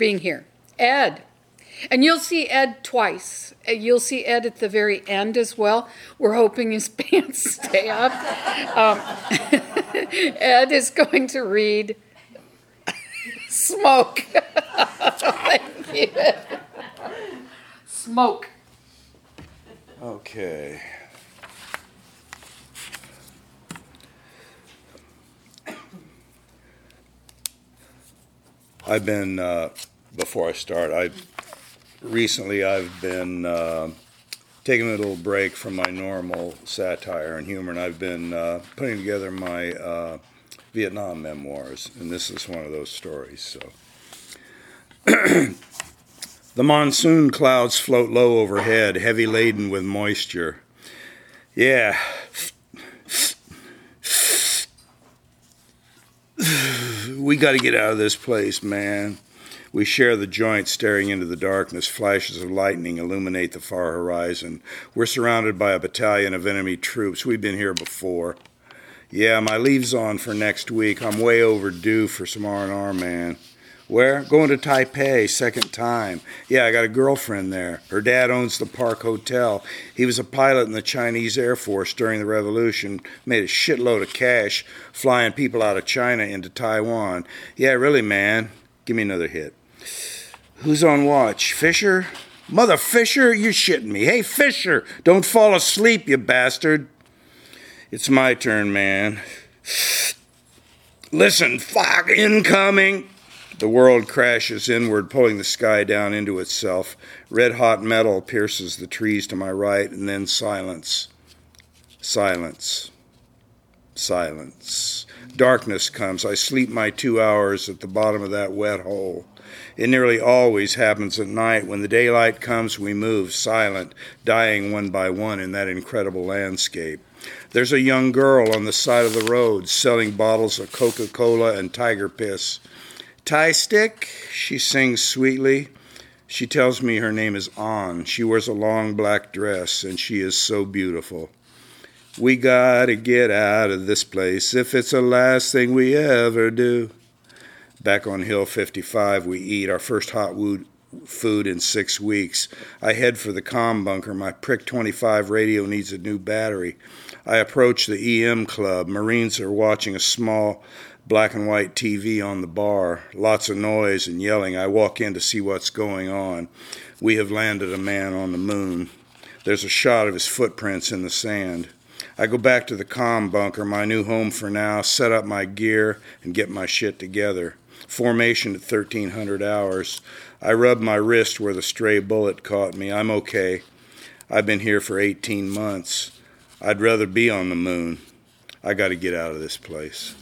being here. Ed. And you'll see Ed twice. You'll see Ed at the very end as well. We're hoping his pants stay up. Ed is going to read Smoke. Thank you. Smoke. Okay. I've been, before I start, recently I've been taking a little break from my normal satire and humor, and I've been putting together my Vietnam memoirs, and this is one of those stories. So, the monsoon clouds float low overhead, heavy laden with moisture. Yeah. We got to get out of this place, man. We share the joint, staring into the darkness. Flashes of lightning illuminate the far horizon. We're surrounded by a battalion of enemy troops. We've been here before. Yeah, my leave's on for next week. I'm way overdue for some R&R, man. Where? Going to Taipei, second time. Yeah, I got a girlfriend there. Her dad owns the Park Hotel. He was a pilot in the Chinese Air Force during the revolution, made a shitload of cash flying people out of China into Taiwan. Yeah, really, man. Give me another hit. Who's on watch? Fisher? Mother Fisher? You're shitting me. Hey, Fisher, don't fall asleep, you bastard. It's my turn, man. Listen, fuck, incoming. The world crashes inward, pulling the sky down into itself. Red-hot metal pierces the trees to my right, and then silence. Silence. Silence. Darkness comes. I sleep my 2 hours at the bottom of that wet hole. It nearly always happens at night. When the daylight comes, we move, silent, dying one by one in that incredible landscape. There's a young girl on the side of the road selling bottles of Coca-Cola and tiger piss. Tie stick, she sings sweetly. She tells me her name is An. She wears a long black dress, and she is so beautiful. We gotta get out of this place if it's the last thing we ever do. Back on Hill 55, we eat our first hot food in 6 weeks. I head for the comm bunker. My Prick 25 radio needs a new battery. I approach the EM club. Marines are watching a small black and white TV on the bar. Lots of noise and yelling. I walk in to see what's going on. We have landed a man on the moon. There's a shot of his footprints in the sand. I go back to the comm bunker, my new home for now, set up my gear, and get my shit together. Formation at 1300 hours. I rub my wrist where the stray bullet caught me. I'm okay. I've been here for 18 months. I'd rather be on the moon. I got to get out of this place.